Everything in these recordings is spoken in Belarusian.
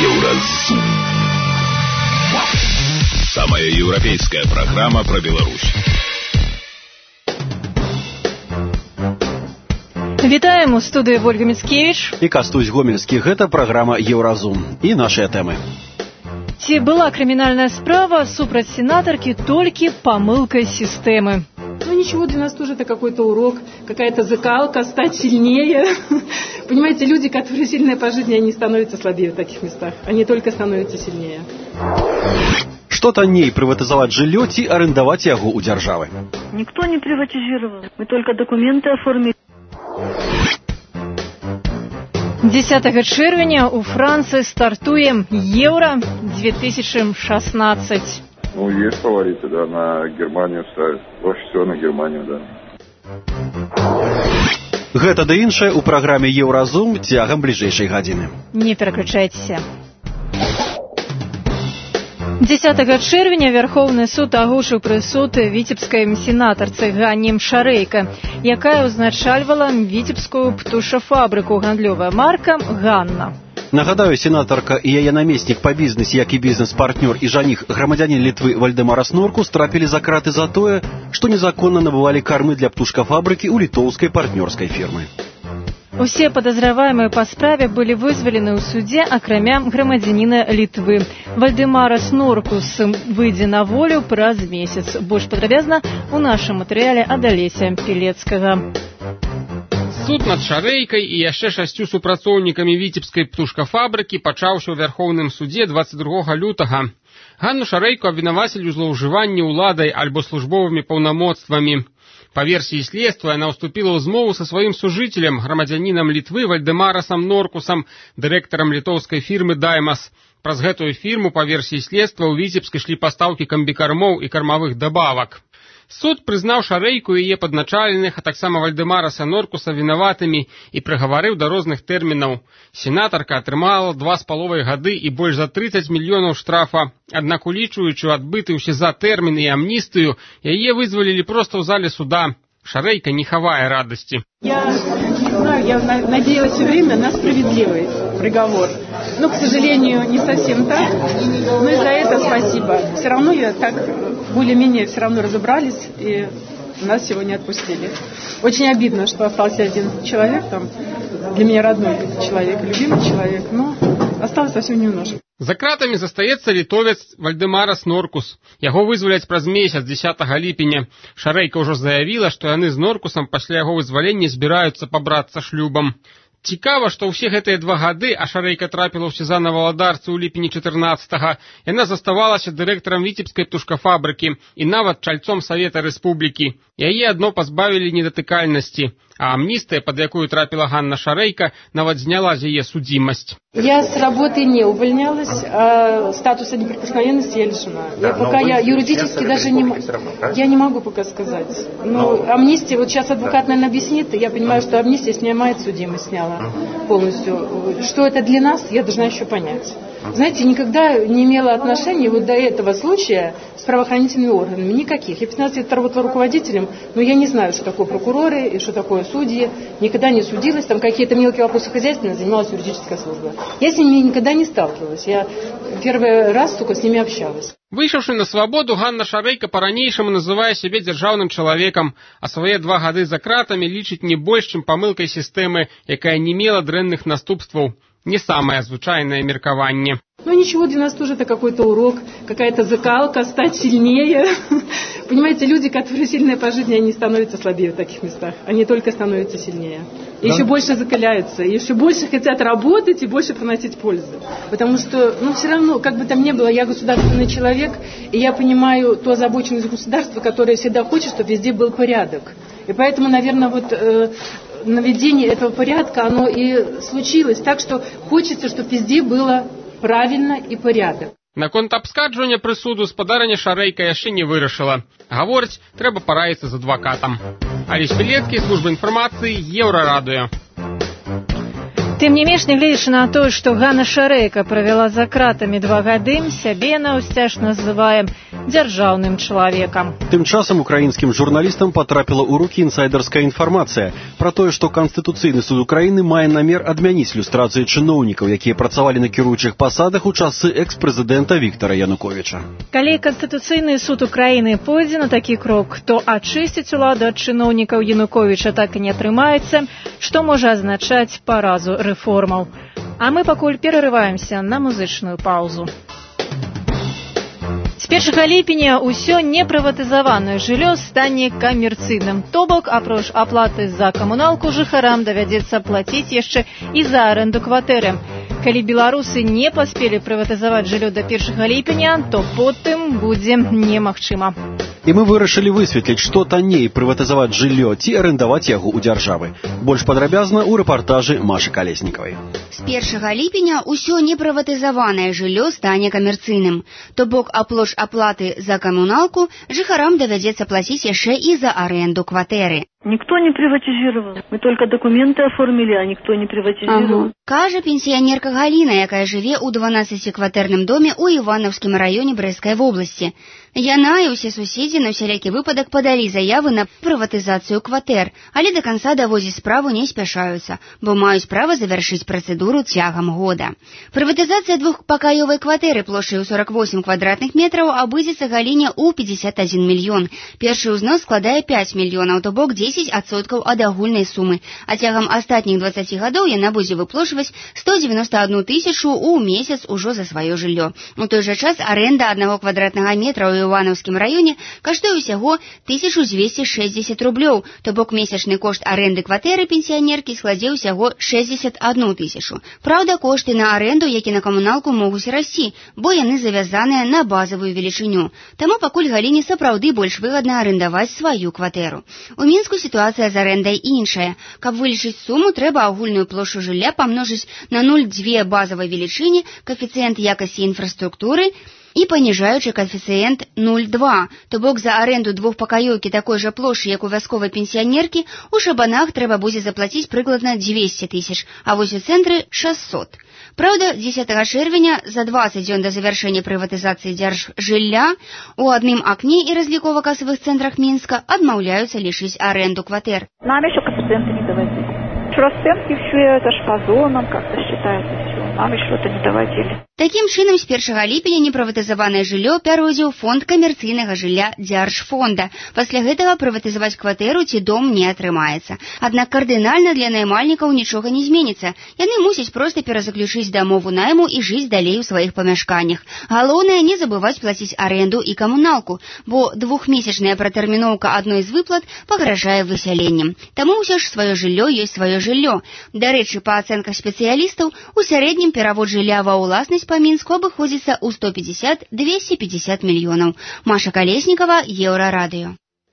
Евразум. Самая европейская программа про Беларусь. Вітаем у студыі Вольга Міцкевіч і Кастусь Гомельскі. Гэта праграма Еўразум і нашыя тэмы. Ці была крымінальная справа супраць сенатаркі толькі памылкай сістэмы? Ну ничего, для нас тоже это какой-то урок, какая-то закалка, стать сильнее. Понимаете, люди, которые сильные по жизни, они становятся слабее в таких местах. Они только становятся сильнее. Што танней, прыватызаваць жыллё ці арендаваць яго ў дзяржавы? Никто не приватизировал. Мы только документы оформили. 10 чэрвеня у Францыі стартуе Евро-2016. Ну, есть фавориты, да, на Германию ставят. Больше всего на Германию, да. Гэта да іншае ў праграме Еўразум цягам бліжэйшай гадзіны. Не пераключайцеся. 10 чэрвеня Вярхоўны суд агучыў прысуд віцебскай сенатарцы Ганне Шарэйка, якая ўзначальвала віцебскую птушафабрыку, гандлёвая марка «Ганна». Нагадаю, сенатарка і яе намеснік па бізнесе, як і бізнес-партнёр і жаніх грамадзянін Літвы Вальдэмара Сноркус трапілі за краты за тое, што незаконна набывалі кармы для птушкафабрыкі ў літоўскай партнёрскай фірмы. Усе падазраваемыя па справе былі вызвалены ў суде, акрамя грамадзяніна Літвы. Вальдэмара Сноркус выйдзе на волю праз месяц. Больш падрабязна у нашым матэрыяле ад Алеся Пілецкага. Суд над Шарэйкай і яшчэ 6 супрацоўнікамі віцебскай птушкафабрыкі пачаўся ў Вярхоўным судзе 22 лютага. Ганну Шарэйку абвінавацілі ў злоўжыванні ўладай альбо службовымі паўнамоцтвамі. Па версіі следства, яна ўступіла ў змову са сваім сужыцелем, грамадзянінам Літвы Вальдэмарасам Норкусам, дырэктарам літоўскай фірмы «Даймас». Праз гэтую фірму, па версіі следства, у Віцебск ішлі пастаўкі камбікармоў і кармавых дабавак. Суд прызнаў Шарэйку і яе падначаленых, а таксама Вальдэмараса Норкуса вінаватымі і прыгаварыў да розных тэрмінаў. Сенатарка атрымала 2,5 гады і больш за 30 мільёнаў штрафа. Аднак, улічваючы адбыты ўсе за тэрмін і амністыю, яе вызвалілі проста ў зале суда. Шарэйка не хавае радасці. Я не знаю, я надеялась все время на справедливый приговор. Но, к сожалению, не совсем так. Но и за это спасибо. Все равно я так более-менее все равно разобрались, и нас сегодня отпустили. Очень обидно, что остался один человек там. Для меня родной человек, любимый человек, но осталось совсем немножко. За кратамі застаецца літовец Вальдэмарас Норкус. Яго вызваляць праз месяц 10 ліпеня. Шарэйка ўжо заявіла, што яны з Норкусам пасля яго вызвалення збіраюцца пабрацца шлюбам. Цікава, што ўсе гэтыя 2 гады, а Шарэйка трапіла ў сезанна валадарцы ў ліпені 14-га, яна заставалася дырэктарам віцебскай птушкафабрыкі і нават чальцом Савета Рэспублікі. Яе адно пазбавілі недатыкальнасці, а амністыя, пад якую трапіла Ганна Шарэйка, нават зняла з яе судзімасць. Я с работы не увольнялась, а статуса неприкосновенности я лишена. Я юридически даже не могу пока сказать. Но амнистия, вот сейчас адвокат, наверное, объяснит, я понимаю, что амнистия снимает судимость, сняла полностью. Что это для нас, я должна еще понять. Знаете, никогда не имела отношения вот до этого случая с правоохранительными органами, никаких. Я 15 лет работала руководителем, но я не знаю, что такое прокуроры и что такое судьи. Никогда не судилась, там какие-то мелкие вопросы хозяйственные занималась юридическая служба. Я с ними никогда не сталкивалась, я первый раз только с ними общалась. Выйшаўшы на свабоду, Ганна Шарэйка па-ранейшаму называе сябе дзяржаўным чалавекам, а свае 2 гады за кратамі лічыць не больш, чым памылкай сістэмы, якая не мела дрэнных наступстваў. Не самое звычайное меркаванне. Ну ничего, для нас тоже это какой-то урок, какая-то закалка, стать сильнее. Понимаете, люди, которые сильные по жизни, они становятся слабее в таких местах. Они только становятся сильнее. И еще больше закаляются, и еще больше хотят работать и больше приносить пользу. Потому что, все равно, как бы там ни было, я государственный человек, и я понимаю ту озабоченность государства, которое всегда хочет, чтобы везде был порядок. И поэтому, наверное, наведение этого порядка, оно и случилось так, что хочется, чтобы везде было правильно и порядок. Наконт абскарджвання прысуду спадарня Шарэйка яшчэ не вырашыла. Гаворыць, трэба параіцца з адвакатам. Алесь Пілецкі, служба інфармацыі, Еўрарадыё. Тым не менш, нягледзячы на тое, што Ганна Шарэйка правяла за кратамі 2 гады, сябе яна ўсцяж называе дзяржаўным чалавекам. Тым часам украінскім журналістам патрапіла ў рукі інсайдерская інфармацыя пра тое, што Канстытуцыйны суд Украіны мае намер адмяніць люстрацыю чыноўнікаў, якія працавалі на кіруючых пасадах у часы экс-прэзідэнта Віктара Януковіча. Калі Канстытуцыйны суд Украіны пойдзе на такі крок, то ачысціць уладу ад чыноўнікаў Януковіча так і не атрымаецца, што можа азначаць паразу рэформаў. А мы пакуль перарываемся на музычную паўзу. З 1 ліпеня ўсё непрыватызаванае жыллё стане камерцыйным. То бок, апроч аплаты за камуналку, жыхарам давядзецца плаціць яшчэ і за арэнду кватэры. Калі беларусы не паспелі прыватызаваць жыллё да 1 ліпеня, то потым будзе немагчыма. І мы вырашылі высветліць, што танней прыватызаваць жыллё ці арендаваць яго ў дзяржавы. Больш падрабязна ў рэпартажы Машы Калеснікавай. З 1 ліпеня ўсё непрыватызаванае жыллё стане камерцыйным. То бок, апроч аплаты за камуналку, жыхарам давядзецца плаціць яшчэ і за аренду кватэры. Никто не приватизировал. Мы только документы оформили, а никто не приватизировал. Кажа пенсіянерка Галіна, якая жыве ў 12-кватэрным доме ў Іванаўскім раёне Брэсцкай вобласці. Яна і ўсе суседзі на ўсялякі выпадак падалі заявы на прыватызацыю кватэр, але да канца даводзіць справу не спяшаюцца, бо маюць права завяршыць працэдуру цягам года. Прыватызацыя двухпакаёвай кватэры плошчай у 48 квадратных метраў абыдзецца Галіне ў 51 мільён. Першы ўзнос складае 5 мільёнаў, то бок 10% ад агульнай сумы, а цягам астатніх 20 гадоў яна будзе выплошваць 191 тысячу ў месяц ужо за сваё жыллё. У той жа час аренда 1 квадратнага метра ў Іванаўскім раёне каштуе ўсяго 1260 рублёў, то бок месячны кошт аренды кватэры пенсіянеркі складзе ўсяго 61 тысячу. Праўда, кошты на аренду, як і на камуналку, могуць расці, бо яны завязаныя на базавую велічыню. Таму пакуль Галіне сапраўды больш выгадна арендаваць сваю кватэру. У Мінску сітуацыя з арэндай іншая. Каб вылічыць суму, трэба агульную плошчу жылля памножыць на 0,2 базавай велічыні, каэфіцыент якасці інфраструктуры і паніжаючы каэфіцыент 0,2. То бок за аренду двухпакаёўкі такой жа плошчы, як у вясковай пенсіянеркі, у Шабанах трэба будзе заплаціць прыкладна 200 тысяч, а вось у цэнтры 600. Праўда, 10 чэрвеня, за 20 дзён да завяршэння прыватызацыі дзяржжылля, у адным акне і разлікова-касавых цэнтрах Мінска адмаўляюцца лічыць аренду кватэр. Нам еще коэффициенты не доводили. Расценки все это ж по зонам как-то считается все. Нам еще это не доводили. Такім чынам, з 1 ліпеня непрыватызаванае жыллё пяройдзе ў фонд камерцыйнага жылля дзяржфонда. Пасля гэтага прыватызаваць кватэру ці дом не атрымаецца. Аднак кардынальна для наймальнікаў нічога не зменіцца. Яны мусяць проста перазаключыць дамову найму і жыць далей у сваіх памяшканнях. Галоўнае не забываць плаціць аренду і камуналку, бо двухмесячная пратэрміноўка адной з выплат пагражае высяленнем. Таму ўсё ж сваё жыллё ёсць сваё жыллё. Дарэчы, па ацэнках спецыялістаў, у сярэднім перавод жылля ва ўласнасць по Мінску абыходзіцца ў 150-250 мільёнаў. Маша Калеснікава, Еўрарадыё.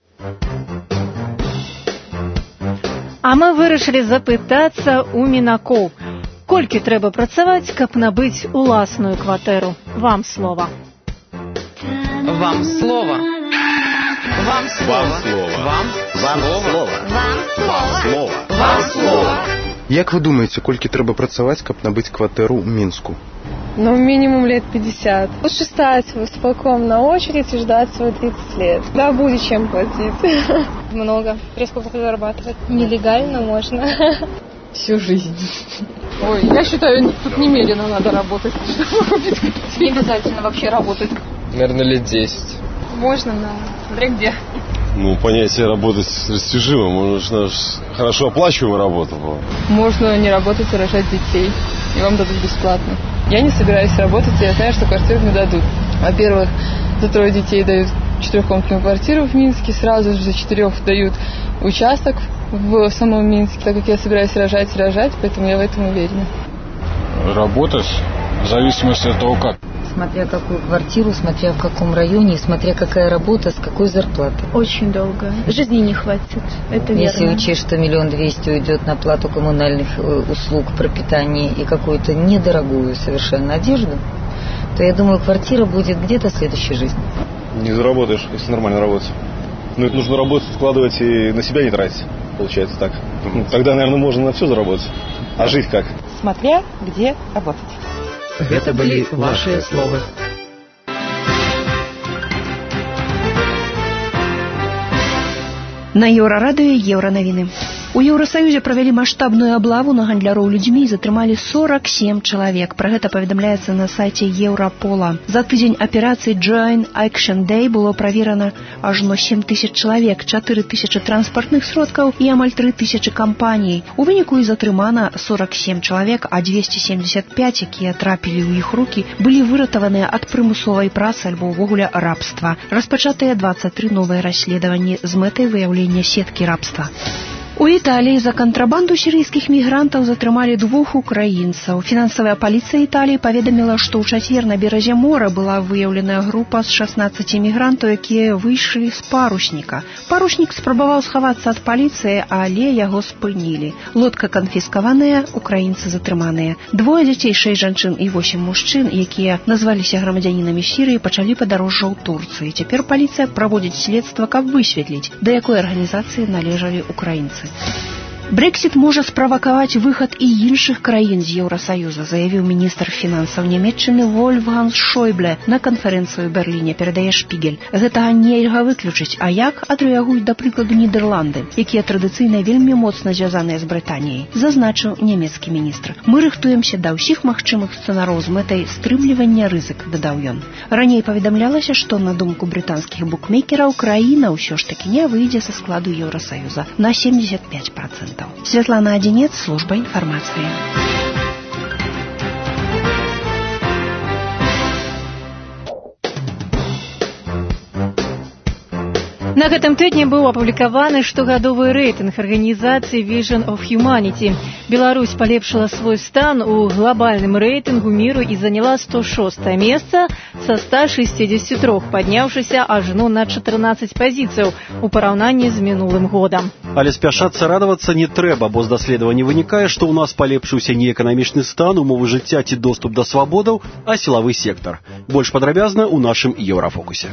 А мы вырашылі запытацца ў мінакоў. Колькі трэба працаваць, каб набыць уласную кватэру? Вам слова. Вам слова. Вам слова. Вам слова. Вам слова. Вам слова. Як вы думаеце, колькі трэба працаваць, каб набыць кватэру ў Мінску? Ну, минимум лет 50. Лучше стать спокойно на очередь и ждать свои 30 лет. Да, будет чем платить. Много. Резко зарабатывать. Нелегально можно. Всю жизнь. Ой, я считаю, тут немедленно надо работать, чтобы купить. Не обязательно вообще работать. Наверное, лет 10. Можно, но смотря где. Ну, понятие работать растяжимо. Можно хорошо оплачиваемая работа была. Можно не работать и рожать детей. И вам дадут бесплатно. Я не собираюсь работать, и я знаю, что квартиру мне дадут. Во-первых, за 3 детей дают 4-комнатную квартиру в Минске, сразу же за 4 дают участок в самом Минске, так как я собираюсь рожать, поэтому я в этом уверена. Работать в зависимости от того, как. Смотря какую квартиру, смотря в каком районе, смотря какая работа, с какой зарплатой. Очень долго. Жизни не хватит, это верно. Если учесть, что 1 200 000 уйдет на плату коммунальных услуг, пропитание и какую-то недорогую совершенно одежду, то я думаю, квартира будет где-то в следующей жизни. Не заработаешь, если нормально работать. Но это нужно работать, вкладывать и на себя не тратить. получается так. Тогда, наверное, можно на все заработать. А жить как? Смотря где работать. Это были ваши слова. На Еўрарадыё еўранавіны. У Еўрасаюзе правялі маштабную аблаву на гандляроў людзьмі і затрымалі 47 чалавек. Пра гэта паведамляецца на сайце Еўрапола. За тыдзень аперацыі Joint Action Day было праверана ажно 7 тысяч чалавек, 4 тысячы транспартных сродкаў і амаль 3 тысячы кампаній. У выніку і затрымана 47 чалавек, а 275, якія трапілі ў іх рукі, былі выратаваныя ад прымусовай працы альбо ўвогуле рабства. Распачатыя 23 новыя расследаванні з мэтай выяўлення сеткі рабства. У Італіі за кантрабанду сірыйскіх мігрантаў затрымалі 2 украінцаў. Фінансавая паліцыя Італіі паведаміла, што ў чацвер на беразе мора была выяўленая група з 16 мігрантаў, якія выйшлі з парусніка. Паруснік спрабаваў схавацца ад паліцыі, але яго спынілі. Лодка канфіскаваная, украінцы затрыманыя. 2 дзяцей, 6 жанчын і 8 мужчын, якія назваліся грамадзянінамі Сірыі, пачалі падарожжа ў Турцыі. Цяпер паліцыя праводзіць следства, каб высветліць, да якой арганізацыі належалі украінцы. Брексит можа справакаваць выхад і іншых краін з Еўрасаюза, заявіў міністр фінансаў Нямецчыны Вольфганг Шойбле на канферэнцыю ў Берліне, перадае Шпігель. Гэтага нельга выключыць, а як адрэагуюць, да прыкладу, Нідерланды, якія традыцыйна вельмі моцна звязаныя з Брытаніяй, зазначыў нямецкі міністр. Мы рыхтуемся да ўсіх магчымых сцэнараў з мэтай стрымлівання рызык, дадаў ён. Раней паведамлялася, што на думку брытанскіх букмекераў краіна ўсё ж такі не выйдзе са складу Еўрасаюза на 75%. Светлана Одинец, служба информации. На гэтым тыдні быў апублікаваны штогадовы рэйтынг арганізацыі Vision of Humanity. Беларусь палепшыла свой стан у глобальным рэйтынгу міру і заняла 106 месца са 163, падняўшыся ажно на 14 пазіцыяў у параўнанні з мінулым годам. Але спяшацца радавацца не трэба, бо з даследавання вынікае, што ў нас палепшыўся не эканамічны стан, умовы жыцця ці доступ да свабодаў, а сілавы сектар. Больш падрабязна ў нашым Еўрафокусе.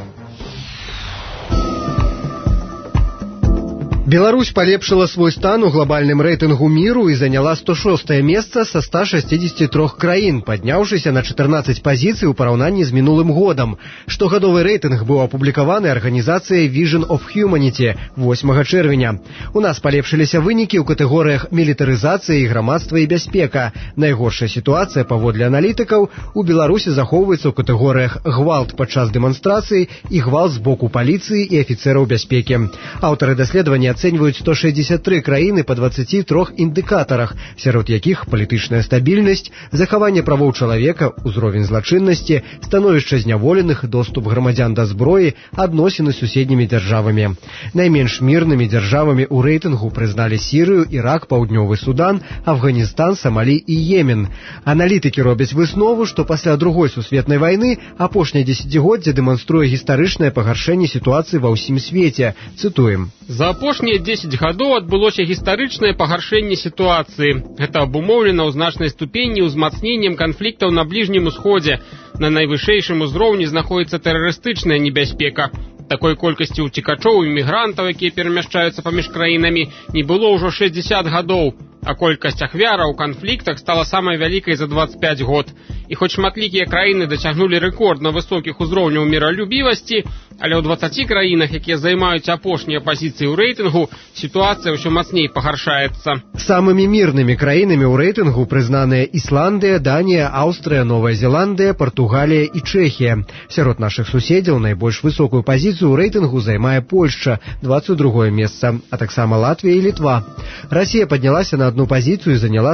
Беларусь палепшыла свой стан у глобальным рэйтынгу міру і заняла 106 месца са 163 краін, падняўшыся на 14 пазіцый у параўнанні з мінулым годам. Штогадовы рэйтынг быў апублікаваны арганізацыяй Vision of Humanity 8 чэрвеня. У нас палепшыліся вынікі ў катэгорыях мілітарызацыя і грамадства і бяспека. Найгоршая сітуацыя, паводле аналітыкаў, у Беларусі захоўваецца ў катэгорыях гвалт падчас дэманстрацыі і гвалт з боку паліцыі і афіцэраў бяспекі. Аўтары даследавання ацэньваюць 163 краіны па 23 індыкатарах, сярод якіх палітычная стабільнасць, захаванне правоў чалавека, узровень злачыннасці, становішча зняволеных, доступ грамадзян да зброі, адносіны з суседнімі дзяржавамі. Найменш мірнымі дзяржавамі ў рэйтынгу прызналі Сірыю, Ірак, Паўднёвы Судан, Афганістан, Самалі і Йемен. Аналітыкі робяць выснову, што пасля Другой сусветнай вайны апошняе дзесяцігоддзе дэманструе гістарычнае пагаршэнне сітуацыі ва ўсім свеце. Цытуем. За апошнія 10 гадоў адбылося гістарычнае пагаршэнне сітуацыі. Гэта абумоўлена ў значнай ступені ўзмацненнем канфліктаў на Бліжнім Усходзе. На найвышэйшым узроўні знаходзіцца тэрарыстычная небяспека. Такой колькасці ўцекачоў і мігрантаў, якія перамяшчаюцца паміж краінамі, не было ўжо 60 гадоў, а колькасць ахвяраў у канфліктах стала самай вялікай за 25 год. І хоць шматлікія краіны дасягнулі рэкордна высокіх узроўняў міралюбівасці, але ў 20 краінах, якія займаюць апошнія пазіцыі ў рэйтынгу, сітуацыя ўсё мацней пагаршаецца. Самымі мірнымі краінамі ў рэйтынгу прызнаныя Ісландыя, Данія, Аўстрыя, Новая Зеландыя, Партугалія і Чэхія. Сярод нашых суседзяў найбольш высокую пазіцыю ў рэйтынгу займае Польшча, 22 месца, а таксама Латвія і Літва. Расія паднялася на одну пазіцыю і заняла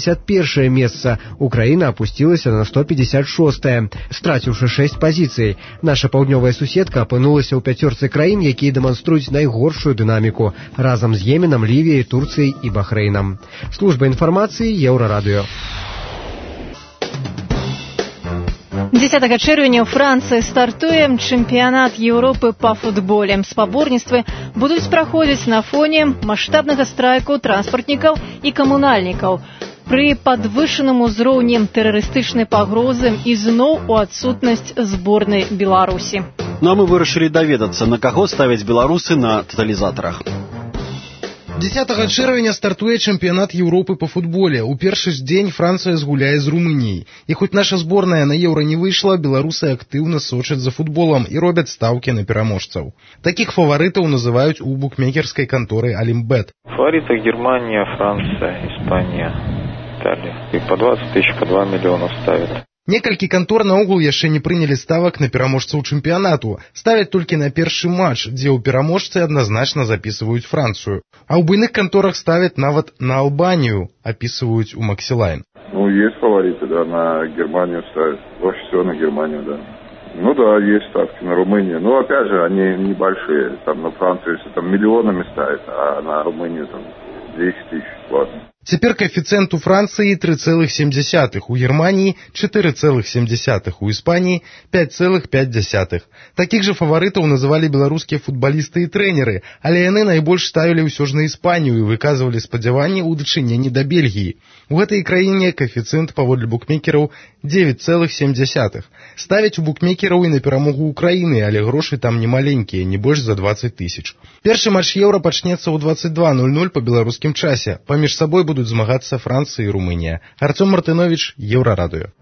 151 месца. Украіна апусцілася на 156, страціўшы 6 пазіцый. Наша паўднёвая суседка апынулася ў 5 краін, якія дэманструюць найгоршую дынаміку, разам з Йеменам, Лівіяй, Турцыяй і Бахрэйнам. Служба інфармацыі Еўрарадыё. 10 чэрвеня ў Францыі стартуе чэмпіянат Еўропы па футболе. Спаборніцтвы будуць праходзіць на фоне маштабнага страйку транспартнікаў і камунальнікаў. Пры падвышаным узроўні тэрарыстычнай пагрозы і зноў у адсутнасць зборнай Беларусі. Ну а мы вырашылі даведацца, на каго ставяць беларусы на таталізатарах. 10 чэрвеня стартуе чэмпіянат Еўропы па футболе. У першы ж дзень Францыя згуляе з Румыніяй. І хоць наша зборная на еўра не выйшла, беларусы актыўна сочаць за футболам і робяць стаўкі на пераможцаў. Такіх фаварытаў называюць у букмекерскай канторы Олимбет. Фавориты Германия, Франция, Испания, Италия. И по 20 тысяч, по 2 миллиона ставят. Некалькі кантор наогул яшчэ не прынялі ставак на пераможцаў чэмпіянату. Ставяць толькі на першы матч, дзе ў пераможцы адназначна запісваюць Францыю. А ў буйных канторах ставяць нават на Албанію, описывают у Максилайн. Ну, есть фавориты, да, на Германию ставят. Больше всего на Германию, да. Ну да, есть ставки на Румынию. Но опять же, они небольшие. Там на Францию, если там миллионами ставят, а на Румынию там 10 тысяч, ладно. Цяпер коэфіцыент у Францыі 3,7, у Германии 4,7, у Испании 5,5. Таких же фаворитов называли белорусские футболисты и тренеры, але яны найбольш ставілі ўсё ж на Іспанію і выказывалі спадзяванні ў дачыненні да Бельгіі. У гэтай краіне коэфіцыент паводле букмекераў 9,7. Ставяць у букмекераў і на перамогу Украіны, але грошы там не маленькія, не больш за 20 тысяч. Першы матч еўра пачнецца ў 22:00 по беларускім часе. Паміж сабой будут змагацца Францыя і Румынія. Артём Мартынович, Еўрарадыё.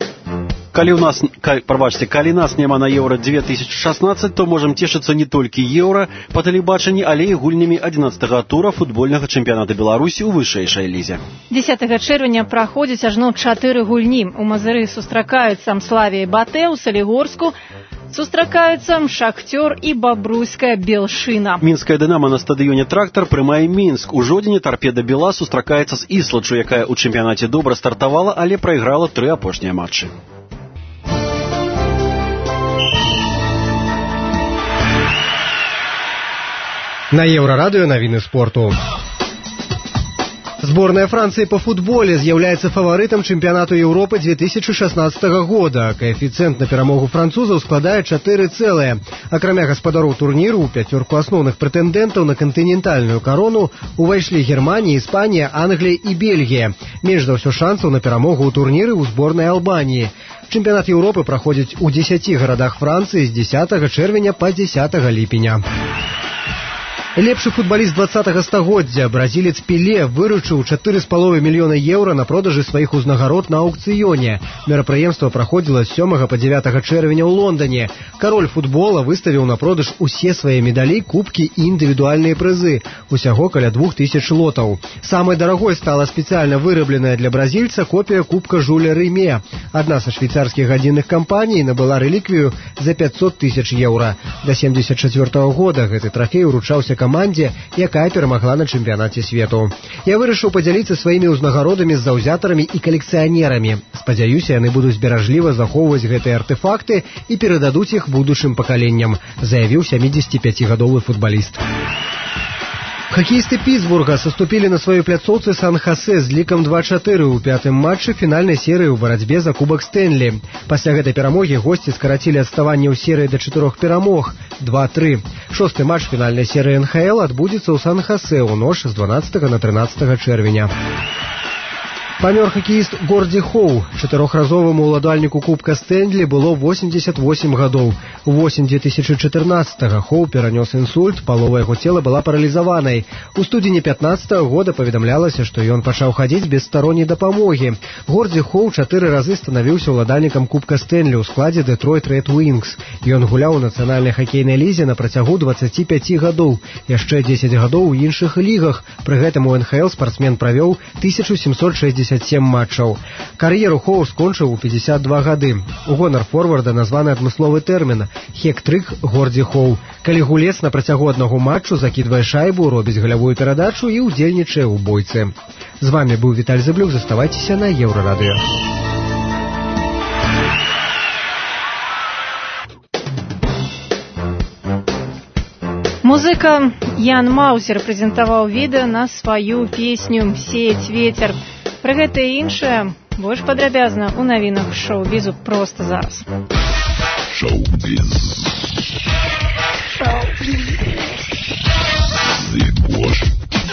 Калі нас няма на Еўра 2016, то можем цешыцца не толькі еўра па тэлебачанні, але і гульнямі 11-го тура футбольнага чэмпіяната Беларусі ў вышэйшай лізе. 10 чэрвеня праходзіць ажно 4 гульні. У Мазыры сустракаюцца Славія і Батэ, у Салігорску сустракаюцца Шахтёр і Бабруйская Белшына. Мінская Дынама на стадыёне Трактар прымае Мінск. У жодзіне Торпеда Бела сустракаецца з Іслачу, якая ў чэмпіянаце добра стартавала, але прайграла 3 апошнія матчы. На Еўрарадыё навіны спорту. Сборная Франции по футболе з'яўляецца фаворитом чемпионату Европы 2016 года. Коэфіцыент на перамогу французаў складае 4, акрамя гаспадароў турніру у пяцёрку асноўных прэтэндэнтаў на кантынентальную карону увайшлі Германія, Іспанія, Англія і Бельгія. Менш за ўсё шансаў на перамогу ў турніры ў зборнай Албаніі. Чэмпіянат Еўропы праходзіць у 10 гарадах Францыі з 10 чэрвеня па 10 ліпеня. Лепшы футбаліст 20-го стагоддзя, бразілец Пеле, выручыў 4,5 мільёна еўра на продажы сваіх узнагарод на аукцыёне. Мерапрыемства праходзіла з 7 па 9 чэрвеня ў Лондоне. Кароль футбола выставіў на продаж усе свае медалі, кубкі і індывідуальныя прызы. Усяго каля 2000 лотаў. Самай дарагой стала спецыяльна вырабленая для бразільца копія кубка Жюля Рыме. Адна са швейцарскіх гадзінных кампаній набыла рэліквію за 500 000 еўра. До 74 года гэты трафей уручаўся камандзе, якая перамагла на чэмпіянаце свету. Я вырашыў падзяліцца сваімі ўзнагародамі з заўзятарамі і калекцыянерамі. Спадзяюся, яны будуць беражліва захоўваць гэтыя артэфакты і перададуць іх будучым пакаленням, заявіў 75гадовы футбаліст. Хоккеисты Питтсбурга саступили на своей пляцоўцы Сан-Хосе з лікам 2-4 у пятым матчы фінальнай серыі ў барацьбе за кубак Стэнлі. Пасля гэтай перамогі госці скарацілі адставанне ў серыі да 4 перамог 2-3. Шосты матч фінальнай серыі НХЛ адбудзецца ў Сан-Хосе ў ноч з 12 на 13 чэрвеня. Памёр хоккеіст Горді Хоу. 4-разоваму ўладальніку кубка Стэнлі было 88 гадоў. У восень 2014-го Хоу перанёс інсульт, палова яго цела была паралізаванай. У студзені 15-го года паведамлялася, што ён пачаў хадзіць без старонняй дапамогі. Горді Хоу 4 разы станавіўся ўладальнікам кубка Стэнлі ў складзе Детройт Ред Уінкс. Ён гуляў у нацыянальнай хакейнай лізе на працягу 25 гадоў. Яшчэ 10 гадоў у іншых лігах. Пры гэтым у НХЛ спартсмен правёў 1767 матчаў. Кар'еру Хоу скончыў у 52 гады. У гонар форварда названы адмысловы тэрмін «хек-трык Горді Хоу». Калі гулец на працягу аднаго матчу закідвае шайбу, робіць галявую перадачу і ўдзельнічае ў бойцы. З вами быў Віталь Зыблюк. Заставайцеся на Еўрарадыё. Музыка Ян Маузер прэзентаваў відэа на сваю песню «Сеяць ветер». Пра гэта і іншае больш падрабязна ў навінах шоу-бізу проста зараз. Шоу-біз.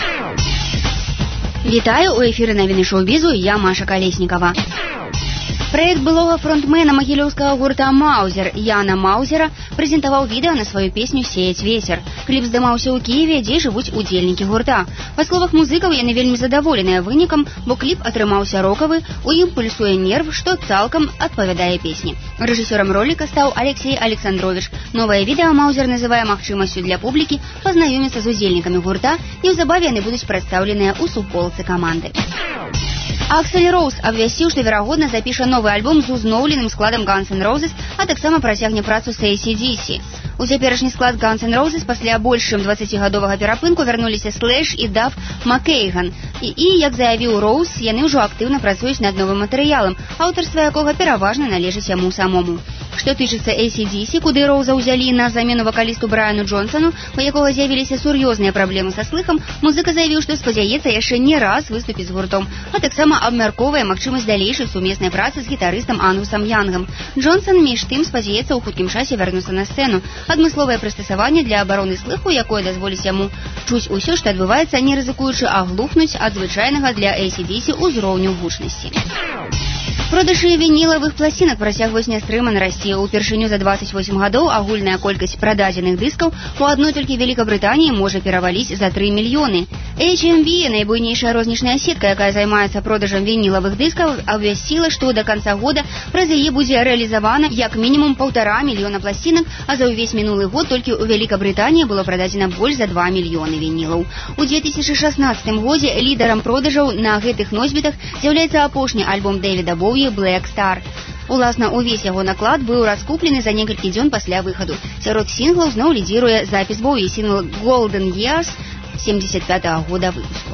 Вітаю, у эфіры навіны шоу-бізу, я Маша Калеснікава. Праект былога фронтмена магілёўскага гурта «Маузер» Яна Маузера прэзентаваў відэа на сваю песню «Сеять ветер». Кліп здымаўся ў Кіеве, дзе жывуць удзельнікі гурта. Па словах музыкаў, яны вельмі задаволеныя вынікам, бо кліп атрымаўся рокавы, у ім пульсуе нерв, што цалкам адпавядае песні. Рэжысёрам роліка стаў Алексей Александрович. Новае відэа «Маузер» называе магчымасцю для публікі пазнаёміцца з удзельнікамі гурта, неўзабаве яны будуць прадстаўленыя ў суполцы каманды. Аксель Роуз абвясціў, што верагодна запіша новы альбом з узноўленым складам Guns N' Roses, а таксама працягне працу з AC/DC. У цяперашні склад Guns N' Roses пасля больш чым 20-гадовага перапынку вярнуліся Слэш і Дав Маккейган. І, як заявіў Роуз, яны ўжо актыўна працуюць над новым матэрыялам, аўтарства якога пераважна належыць яму самому. Што тычыцца AC/DC, куды Роуза ўзялі на замену вакалісту Брайану Джонсону, у якога з'явіліся сур'ёзныя праблемы са слыхам, музыка заявіў, што спадзяецца яшчэ не раз выступіць з гуртом, а таксама абмяркоўвае магчымасць далейшай сумеснай працы з гітарыстам Ангусам Янгам. Джонсон між тым спадзяецца ў хуткім часе вярнуцца на сцэну. Адмысловае прыстасаванне для абароны слыху, якое дазволіць яму чуць усё, што адбываецца, не рызыкуючы аглухнуць ад звычайнага для AC/DC ўзроўню гучнасці. Продажы вінілавых пласцінак працягваюць нястрымана расці. Упершыню за 28 гадоў агульная колькасць прададзеных дыскаў у адной толькі Великабрытаніі можа пераваліць за 3 мільёны. HMV, найбуйнейшая рознічная сетка, якая займаецца продажам вінілавых дыскаў, абвясціла, што да канца года праз яе будзе рэалізавана як мінімум 1,5 мільёна пласцінак, а за ўвесь мінулы год толькі ў Великабрытаніі было прададзена больш за 2 мільёны вінілаў. У 2016 годзе лідарам продажаў на гэтых носьбітах з'яўляецца апошні альбом Дэвіда Боуі «Black Star». Уласна, увесь яго наклад быў раскуплены за некалькі дзён пасля выхаду. Сярод сінглаў зноў лідзіруе запіс Боуі, сінгл «Golden Years» 75-го года выпуску.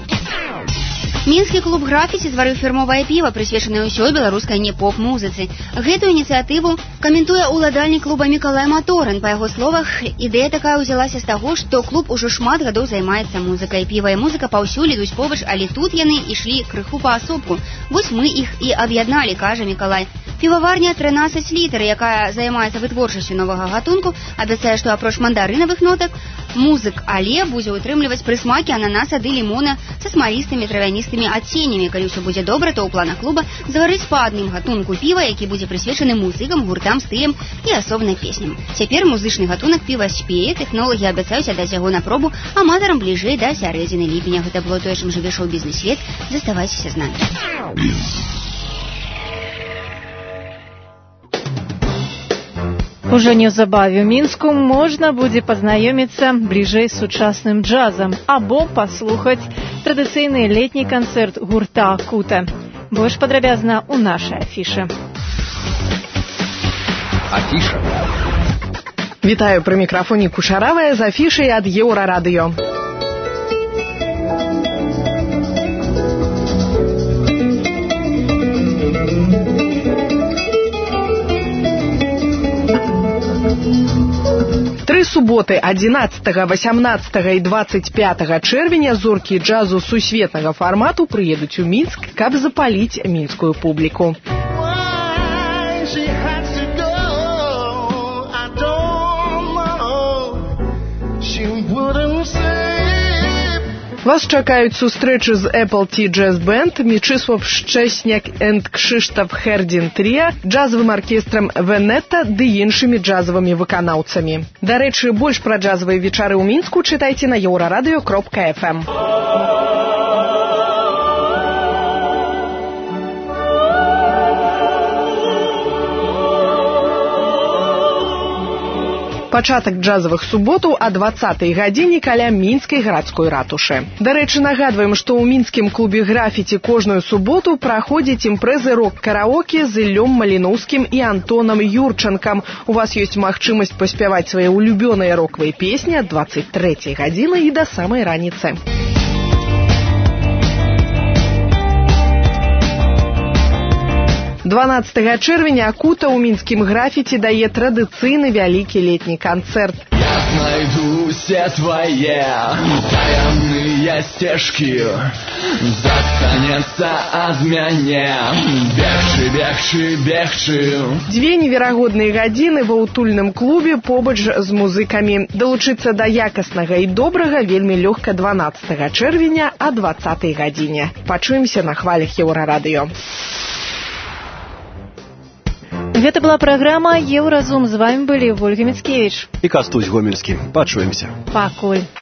Мінскі клуб «Графіці» зварыў фірмовае піва, прысвечанае ўсёй беларускай не-поп-музыцы. Гэтую ініцыятыву каментуе ўладальнік клуба Мікалай Маторын. Па яго словах, ідэя такая ўзялася з таго, што клуб ужо шмат гадоў займаецца музыкай. Піва і музыка паўсюль ідуць побач, але тут яны ішлі крыху паасобку. Вось мы іх і аб'ядналі, кажа Мікалай. Піваварня 13 літр, якая займаецца вытворчасцю новага гатунку, абяцае, што апроч мандарынавых нотак, музык але будзе утрымліваць прысмакі ананаса ды лімона са смалістымі травяністымі адценнямі. Калі ўсё будзе добра, то ў планах клуба згарыць па адным гатунку піва, які будзе прысвечаны музыкам, гуртам, стылям і асобным песням. Цяпер музычны гатунак піва спее, тэхнолагі абяцаюць аддаць яго на пробу аматарам бліжэй да сярэдзіны ліпеня. Гэта было тое, чым жыве шоу-бізнес-свет. Заставайцеся з намі. Ужо неўзабаве ў Мінску можна будзе пазнаёміцца бліжэй з сучасным джазам або паслухаць традыцыйны летні канцэрт гурта «Акута». Больш падрабязна ў нашай афішы. Афіша. Вітаю, пры мікрафоне Кушаравая з афішай ад Еўрарадыё. Тры суботы 11, 18 і 25 чэрвеня зоркі джазу сусветнага фармату прыедуць у Мінск, каб запаліць мінскую публіку. Вас чакаюць сустрэчы з Apple Tea Jazz Band, Мічысław Szcześniak and Krzysztof Herdin Trio, джазавым аркестрам Венета ды іншымі джазавымі выканаўцамі. Дарэчы, больш пра джазавыя вечары ў Мінску чытайце на euradio.fm. Пачатак джазавых суботаў о 20-й гадзіне каля мінскай гарадской ратушы. Дарэчы, нагадваем, што ў мінскім клубе «Графіці» кожную суботу праходзяць імпрэзы рок-караоке з Іллём Маліноўскім і Антонам Юрчанкам. У вас ёсць магчымасць паспяваць свае улюбёныя рокавыя песні ад 23-й гадзіны і да самай раніцы. 12 чэрвеня «Акута» ў мінскім «Графіці» дае традыцыйны вялікі летні канцэрт. Я знайду все твои таямные стежки, застанется ад мяне, бегчы. Дзве неверагодныя гадзіны ва ўтульным клубе побач з музыкамі. Далучыцца да якаснага і добрага вельмі лёгка 12 чэрвеня о 20-й гадзіне. Пачуемся на хвалях Еўрарадыё. Гэта была праграма «Еўразум». З вами былі Вольга Міцкевіч і Кастусь Гомельскі. Пачуемся. Пакуль.